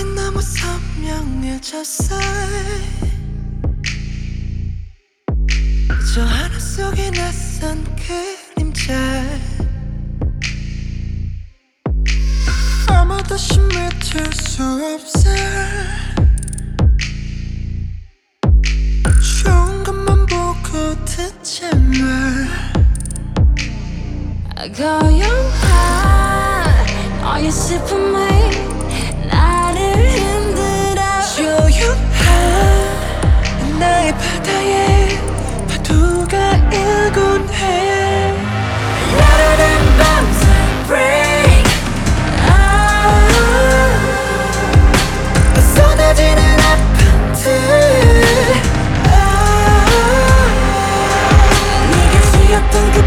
이젠 너무 선명해졌어. 저 하늘 속에 낯선 그림자, 아무도 심해질 수 없어. 좋은 것만 보고 듣지 마. 고요한 너의 슬픔이 나를 흔들어. 조용한 나의 바다에